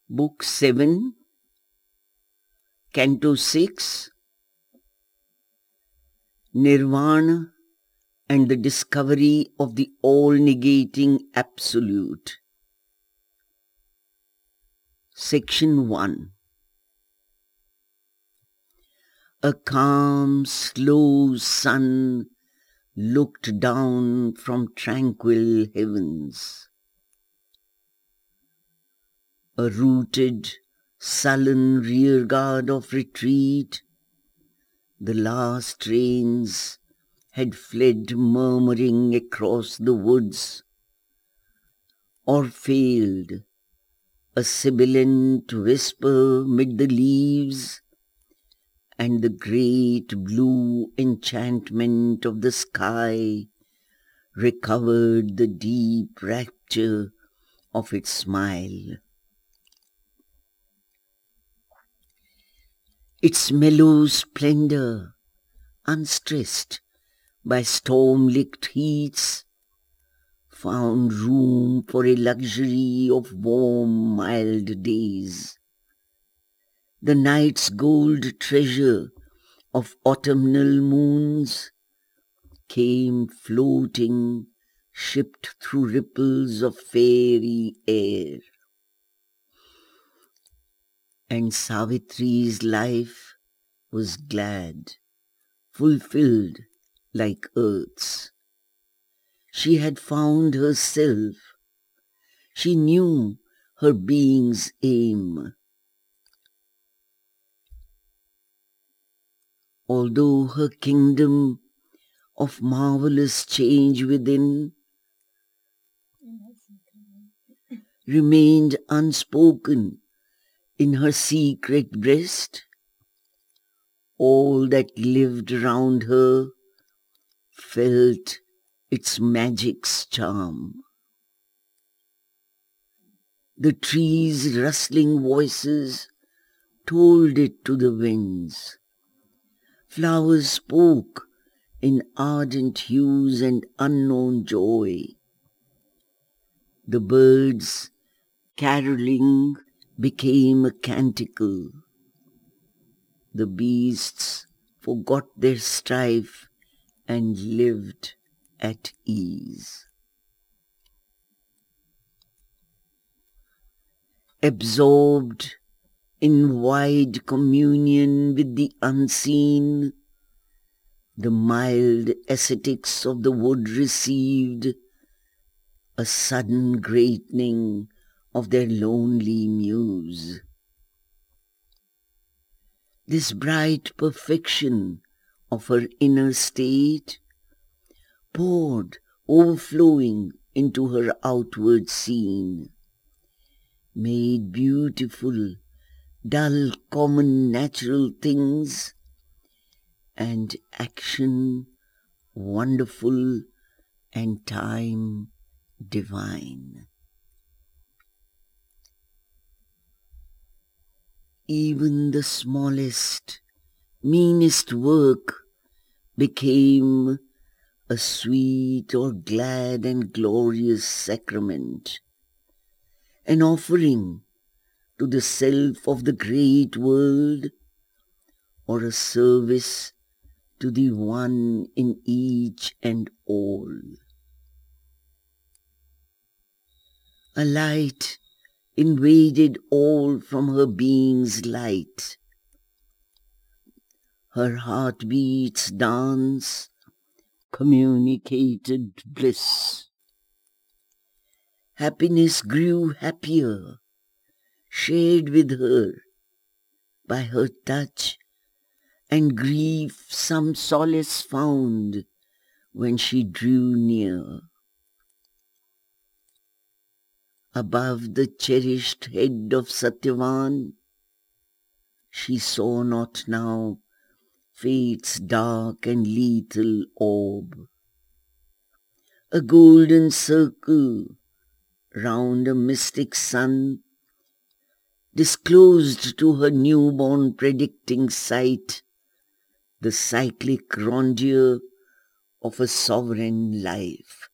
Book 7, Canto 6, Nirvana and the Discovery of the All-Negating Absolute. Section 1. A calm, slow sun looked down from tranquil heavens. A rooted, sullen rearguard of retreat, the last rains had fled murmuring across the woods, or failed, a sibilant whisper mid the leaves, and the great blue enchantment of the sky recovered the deep rapture of its smile. Its mellow splendor, unstressed by storm-licked heats, found room for a luxury of warm, mild days. The night's gold treasure of autumnal moons came floating, shipped through ripples of fairy air. And Savitri's life was glad, fulfilled like Earth's. She had found herself. She knew her being's aim. Although her kingdom of marvelous change within remained unspoken in her secret breast, all that lived around her felt its magic's charm. The trees' rustling voices told it to the winds. Flowers spoke in ardent hues and unknown joy. The birds, caroling, became a canticle. The beasts forgot their strife and lived at ease. Absorbed in wide communion with the unseen, the mild ascetics of the wood received a sudden greatening of their lonely muse. This bright perfection of her inner state poured, overflowing into her outward scene, made beautiful, dull, common, natural things, and action wonderful and time divine. Even the smallest, meanest work became a sweet or glad and glorious sacrament, an offering to the self of the great world, or a service to the one in each and all. A light invaded all from her being's light. Her heartbeats dance, communicated bliss. Happiness grew happier, shared with her by her touch, and grief some solace found when she drew near. Above the cherished head of Satyavan, she saw not now fate's dark and lethal orb. A golden circle round a mystic sun disclosed to her newborn predicting sight the cyclic rondure of a sovereign life.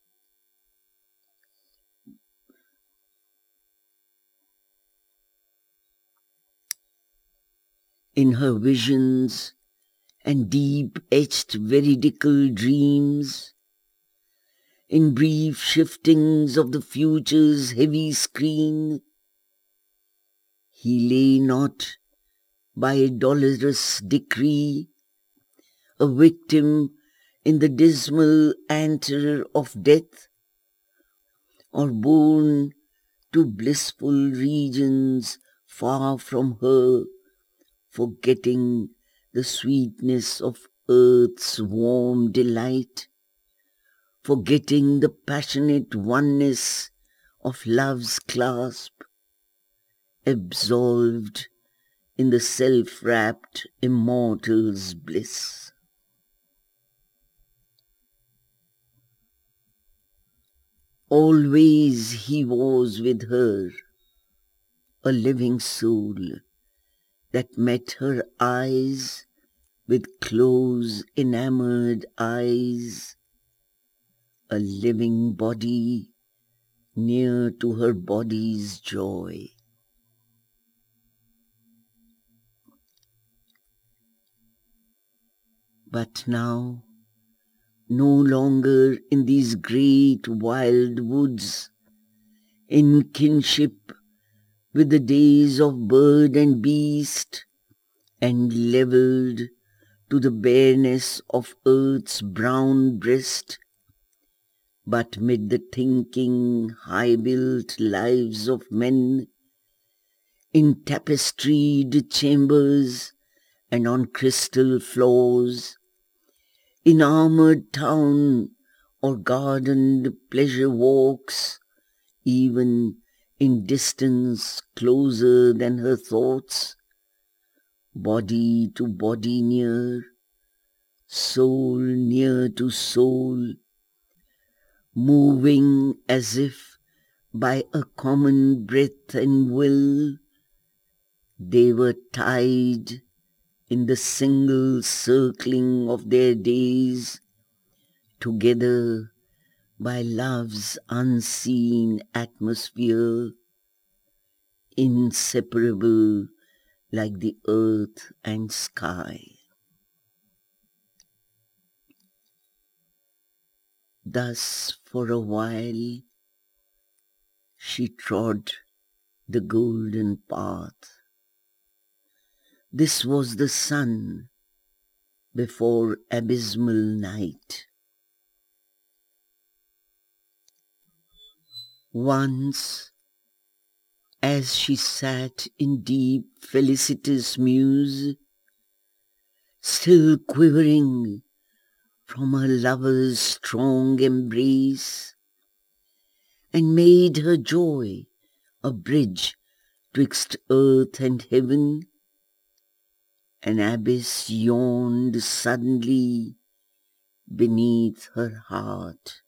in her visions and deep-etched veridical dreams, in brief shiftings of the future's heavy screen, he lay not by a dolorous decree, a victim in the dismal anther of death, or borne to blissful regions far from her, forgetting the sweetness of earth's warm delight, forgetting the passionate oneness of love's clasp, absolved in the self-wrapped immortal's bliss. Always he was with her, a living soul that met her eyes with close enamored eyes, a living body near to her body's joy. But now, no longer in these great wild woods, in kinship with the days of bird and beast, and levelled to the bareness of earth's brown breast, but mid the thinking, high-built lives of men, in tapestried chambers and on crystal floors, in armoured town or gardened pleasure walks, even in distance closer than her thoughts, body to body near, soul near to soul, moving as if by a common breath and will, they were tied in the single circling of their days, together by love's unseen atmosphere, inseparable like the earth and sky. Thus for a while she trod the golden path. This was the sun before abysmal night. Once, as she sat in deep felicitous muse, still quivering from her lover's strong embrace, and made her joy a bridge twixt earth and heaven, an abyss yawned suddenly beneath her heart.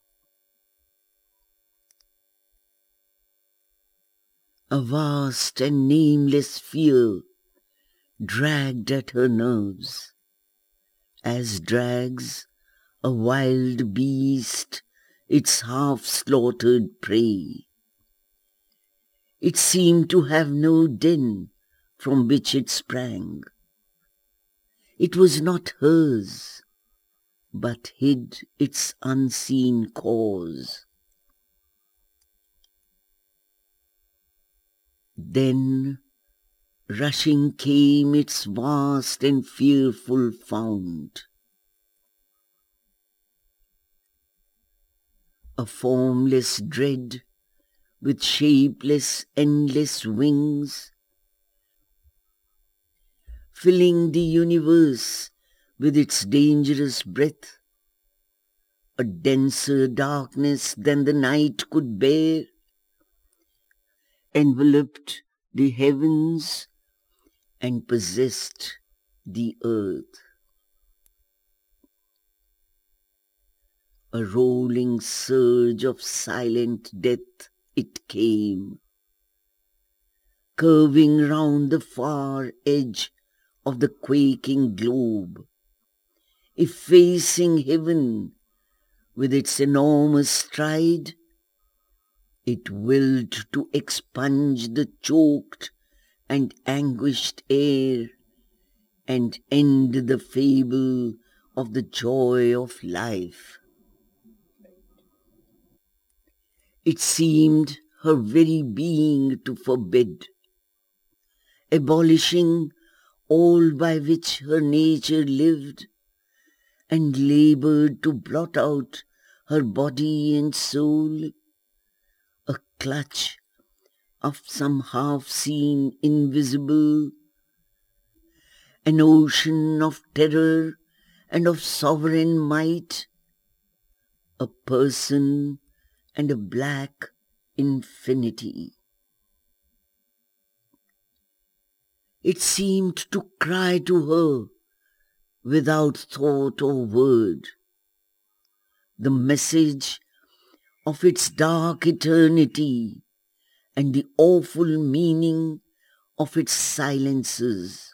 A vast and nameless fear dragged at her nerves, as drags a wild beast its half-slaughtered prey. It seemed to have no den from which it sprang. It was not hers, but hid its unseen cause. Then rushing came its vast and fearful fount, a formless dread with shapeless, endless wings, filling the universe with its dangerous breath, a denser darkness than the night could bear, enveloped the heavens and possessed the earth. A rolling surge of silent death it came, curving round the far edge of the quaking globe, effacing heaven with its enormous stride. It willed to expunge the choked and anguished air and end the fable of the joy of life. It seemed her very being to forbid, abolishing all by which her nature lived, and labored to blot out her body and soul, a clutch of some half-seen invisible, an ocean of terror and of sovereign might, a person and a black infinity. It seemed to cry to her without thought or word, the message of its dark eternity and the awful meaning of its silences.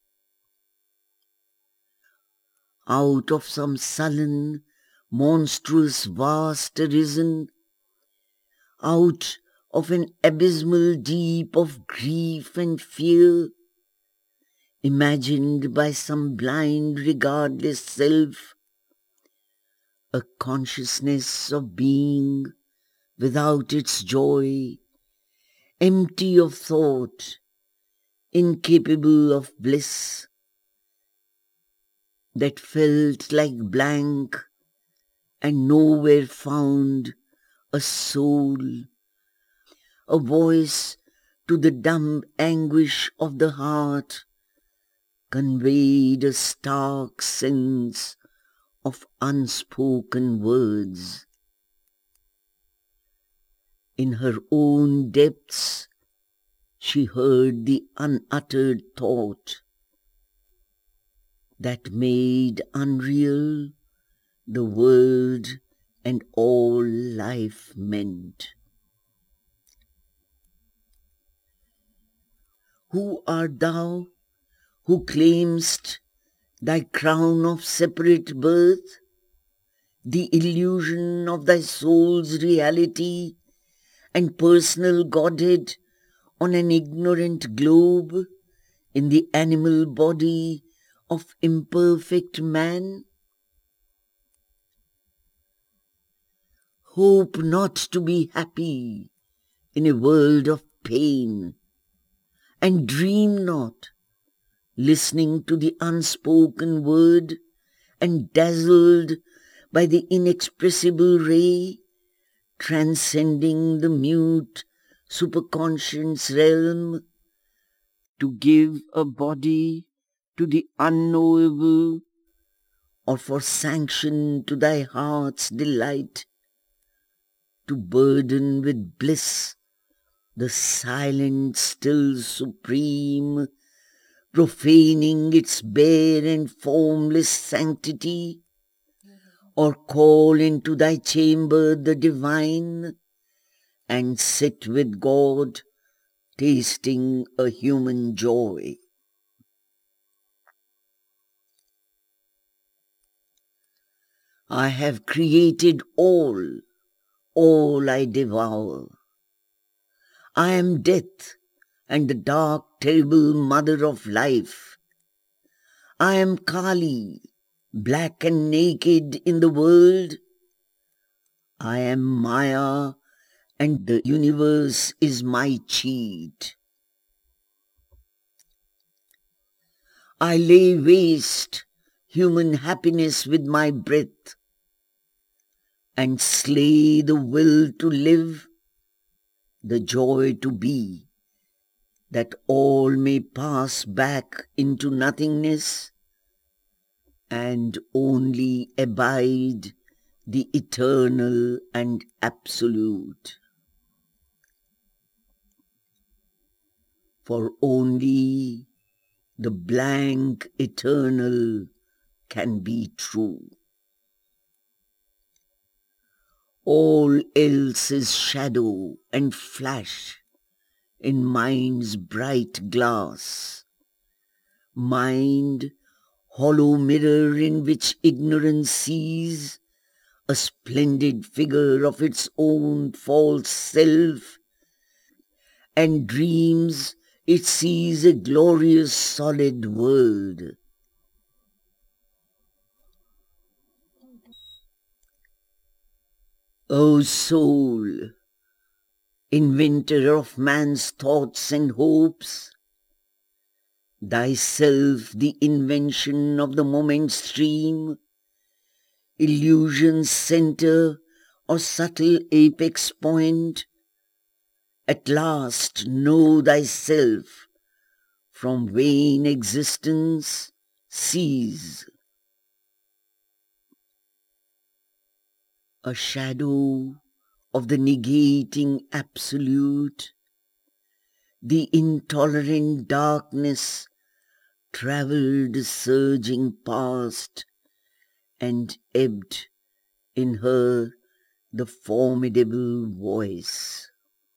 Out of some sullen, monstrous, vast arisen, out of an abysmal deep of grief and fear, imagined by some blind, regardless self, a consciousness of being without its joy, empty of thought, incapable of bliss, that felt like blank and nowhere found a soul, a voice to the dumb anguish of the heart, conveyed a stark sense of unspoken words. In her own depths, she heard the unuttered thought that made unreal the world and all life meant. Who art thou who claimst thy crown of separate birth, the illusion of thy soul's reality and personal godhead on an ignorant globe in the animal body of imperfect man? Hope not to be happy in a world of pain, and dream not, listening to the unspoken word and dazzled by the inexpressible ray, transcending the mute superconscious realm, to give a body to the unknowable, or for sanction to thy heart's delight, to burden with bliss the silent, still supreme, profaning its bare and formless sanctity, or call into thy chamber the divine, and sit with God, tasting a human joy. I have created all I devour. I am death and the dark, terrible mother of life. I am Kali, black and naked in the world. I am Maya, and the universe is my cheat. I lay waste human happiness with my breath, and slay the will to live, the joy to be, that all may pass back into nothingness and only abide the eternal and absolute. For only the blank eternal can be true. All else is shadow and flash in mind's bright glass. Mind, hollow mirror in which ignorance sees a splendid figure of its own false self, and dreams it sees a glorious solid world. O soul, inventor of man's thoughts and hopes, thyself the invention of the moment's stream, illusion's center or subtle apex point, at last know thyself, from vain existence cease. A shadow of the negating absolute, the intolerant darkness travelled surging past, and ebbed in her the formidable voice.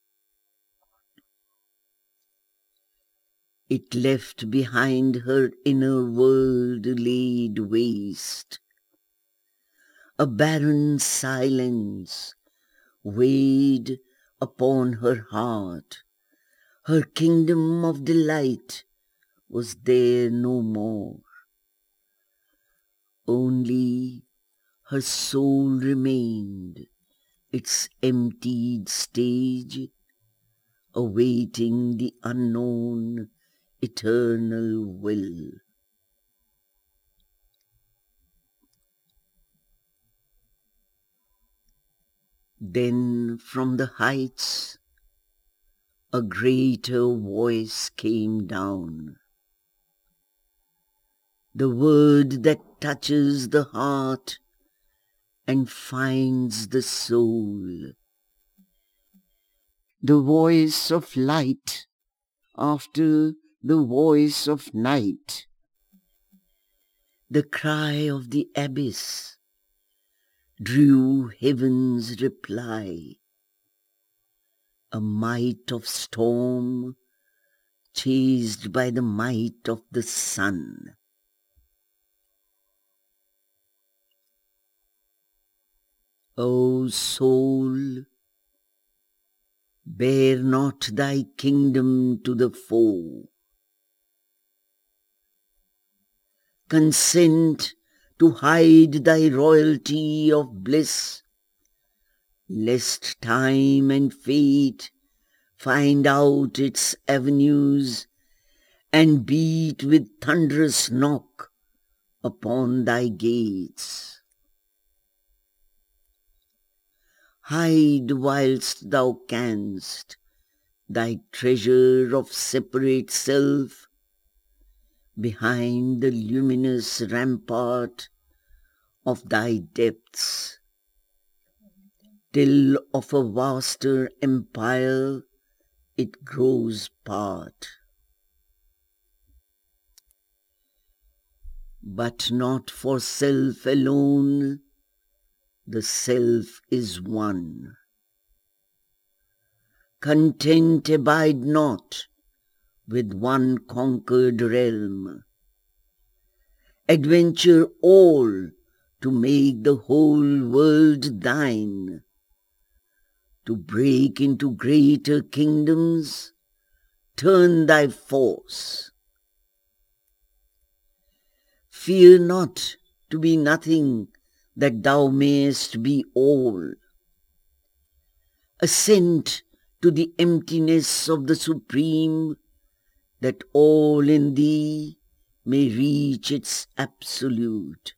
It left behind her inner world laid waste, a barren silence weighed upon her heart. Her kingdom of delight was there no more. Only her soul remained, its emptied stage, awaiting the unknown eternal will. Then from the heights a greater voice came down, the word that touches the heart and finds the soul, the voice of light after the voice of night, the cry of the abyss drew heaven's reply, a might of storm chased by the might of the sun. O soul, bear not thy kingdom to the foe. Consent to hide thy royalty of bliss, lest time and fate find out its avenues and beat with thunderous knock upon thy gates. Hide whilst thou canst thy treasure of separate self behind the luminous rampart of thy depths, till of a vaster empire it grows part. But not for self alone, the self is one. Content abide not with one conquered realm. Adventure all to make the whole world thine. To break into greater kingdoms, turn thy force. Fear not to be nothing, that thou mayest be all. Assent to the emptiness of the Supreme, that all in thee may reach its absolute.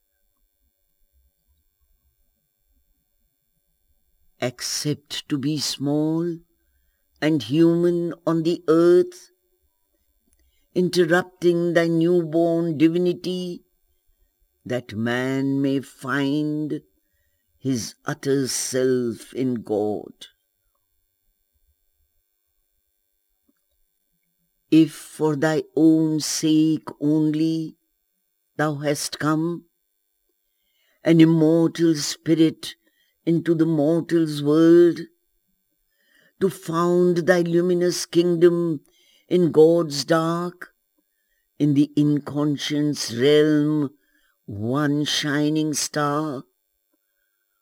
Accept to be small and human on the earth, interrupting thy newborn divinity, that man may find his utter self in God. If for thy own sake only thou hast come, an immortal spirit into the mortal's world, to found thy luminous kingdom in God's dark, in the inconscious realm, one shining star,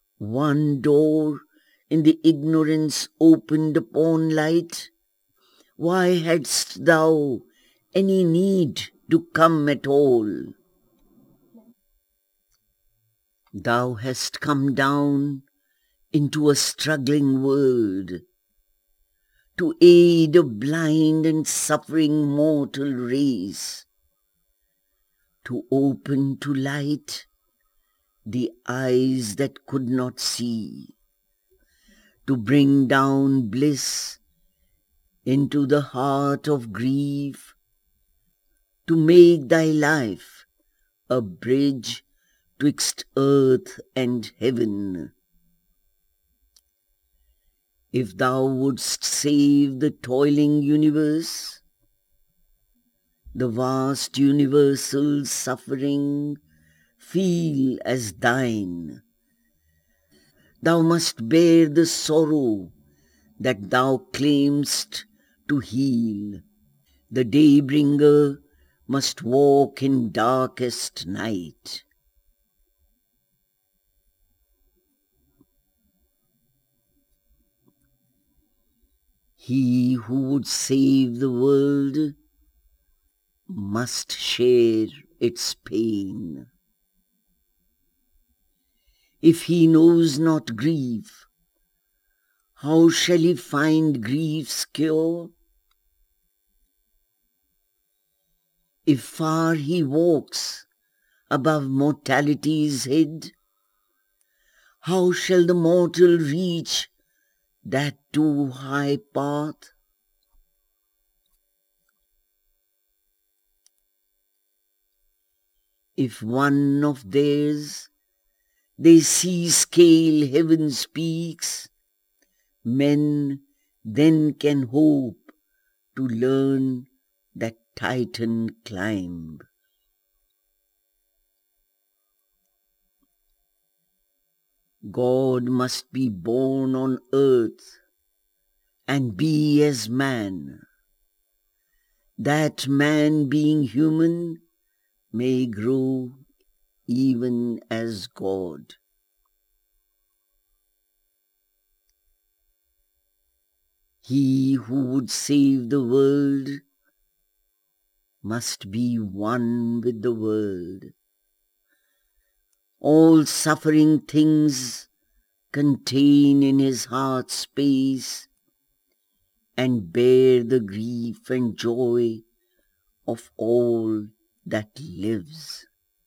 one door in the ignorance opened upon light, Why hadst thou any need to come at all? Thou hast come down into a struggling world to aid a blind and suffering mortal race, to open to light the eyes that could not see, to bring down bliss into the heart of grief, to make thy life a bridge twixt earth and heaven. If thou wouldst save the toiling universe, the vast universal suffering feel as thine, thou must bear the sorrow that thou claimst to heal. The daybringer must walk in darkest night. He who would save the world must share its pain. If he knows not grief, how shall he find grief's cure? If far he walks above mortality's head, how shall the mortal reach that too high path? If one of theirs they see scale heaven's peaks, men then can hope to learn that Titan climb. God must be born on earth and be as man, that man being human may grow even as God. He who would save the world must be one with the world. All suffering things contain in his heart space and bear the grief and joy of all that lives.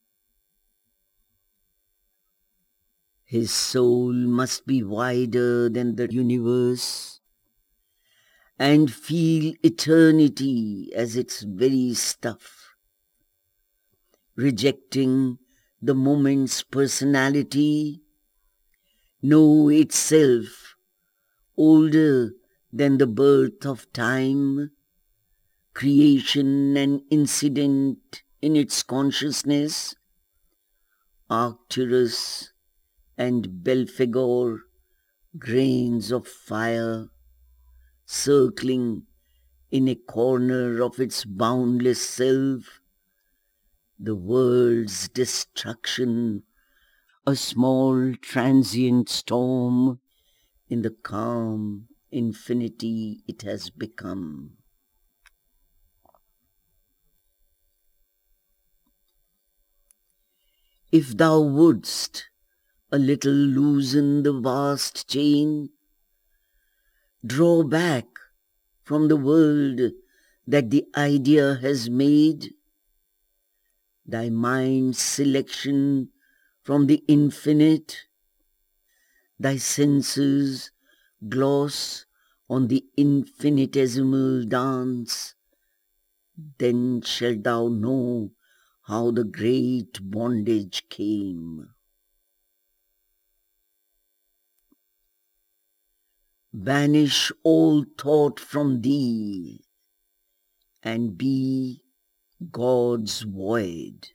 His soul must be wider than the universe and feel eternity as its very stuff, rejecting the moment's personality, know itself older than the birth of time, creation and incident in its consciousness, Arcturus and Belphegor, grains of fire, circling in a corner of its boundless self, the world's destruction, a small transient storm in the calm infinity it has become. If thou wouldst a little loosen the vast chain, draw back from the world that the idea has made, thy mind's selection from the infinite, thy senses gloss on the infinitesimal dance, then shalt thou know how the great bondage came. Banish all thought from thee and be God's void.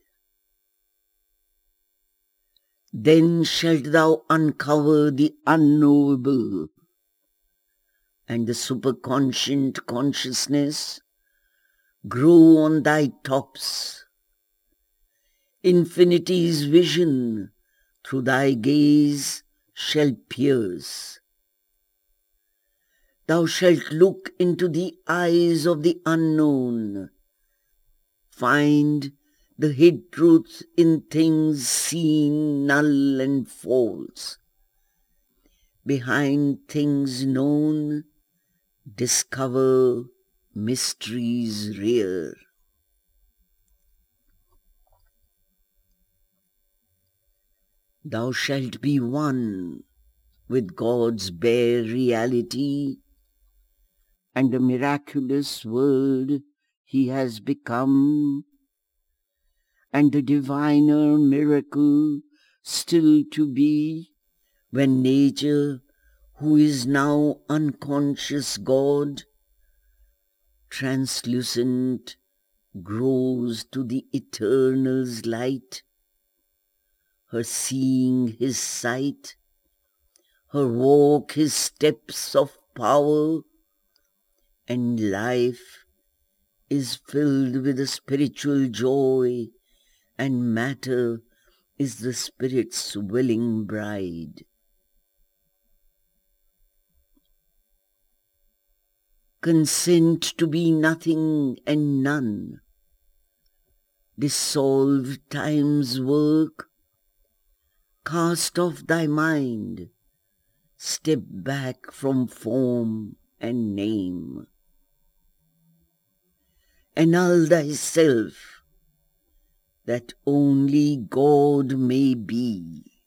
Then shalt thou uncover the unknowable, and the superconscient consciousness grow on thy tops. Infinity's vision through thy gaze shall pierce. Thou shalt look into the eyes of the unknown, find the hid truth in things seen null and false. Behind things known, discover mysteries rare. Thou shalt be one with God's bare reality and the miraculous world He has become, and the diviner miracle still to be, when nature, who is now unconscious God, translucent, grows to the eternal's light, her seeing His sight, her walk His steps of power, and life is filled with a spiritual joy, and matter is the Spirit's willing bride. Consent to be nothing and none. Dissolve time's work. Cast off thy mind. Step back from form and name. Annul thyself, that only God may be.